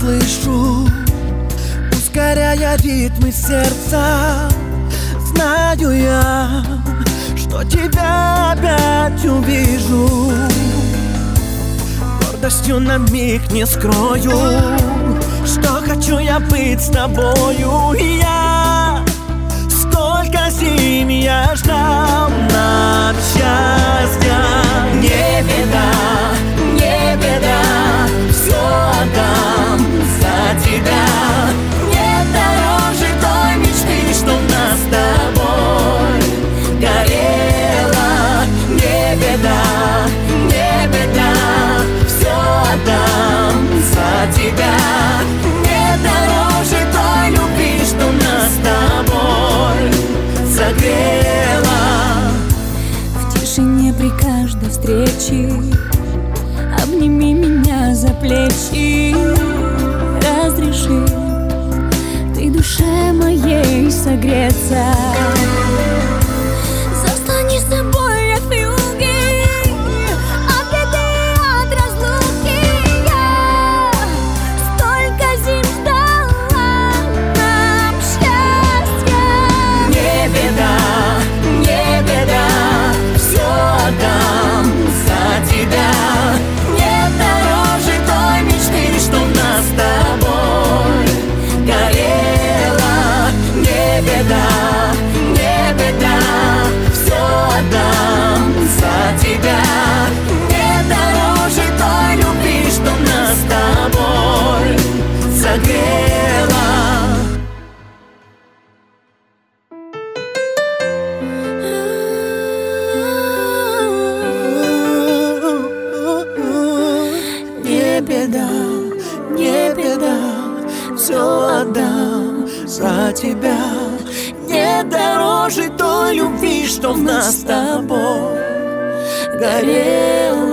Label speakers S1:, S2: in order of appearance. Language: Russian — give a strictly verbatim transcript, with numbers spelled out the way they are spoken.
S1: слышу, ускоряя ритмы сердца. Знаю я, что тебя опять увижу. Гордостью на миг не скрою, что хочу я быть с тобою. Я столько зим я ждал нам счастья. Не беда, не беда, все отдам за тебя. Нет дороже той мечты, что в нас с тобой горела. Не беда, не беда, все отдам за тебя. Нет дороже той любви, что нас с тобой согрела.
S2: В тишине при каждой встрече обними меня за плечи. Разреши ты душе моей согреться. Застань с собой от вьюги, от беды, от разлуки. Я столько зим ждала нам счастья.
S1: Не беда, не беда, все отдам за тебя. Нет дороже той мечты, что в нас с тобой горела. Не беда, не беда, все отдам за тебя. Нет дороже той любви, что нас с тобой согрела. Не беда, не беда, все отдам за тебя. Нет дороже той любви, что в нас с тобой горела.